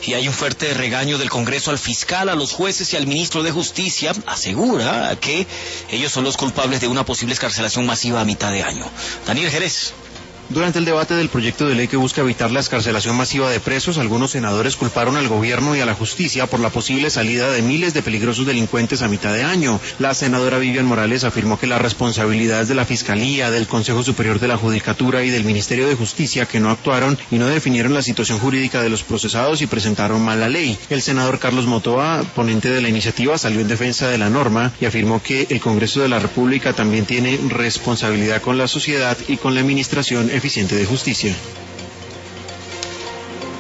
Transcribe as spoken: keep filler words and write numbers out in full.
Y hay un fuerte regaño del Congreso al fiscal, a los jueces y al ministro de Justicia. Asegura que ellos son los culpables de una posible excarcelación masiva a mitad de año. Daniel Jerez. Durante el debate del proyecto de ley que busca evitar la excarcelación masiva de presos, algunos senadores culparon al gobierno y a la justicia por la posible salida de miles de peligrosos delincuentes a mitad de año. La senadora Vivian Morales afirmó que la responsabilidad es de la Fiscalía, del Consejo Superior de la Judicatura y del Ministerio de Justicia, que no actuaron y no definieron la situación jurídica de los procesados y presentaron mal la ley. El senador Carlos Motoa, ponente de la iniciativa, salió en defensa de la norma y afirmó que el Congreso de la República también tiene responsabilidad con la sociedad y con la administración eficiente de justicia.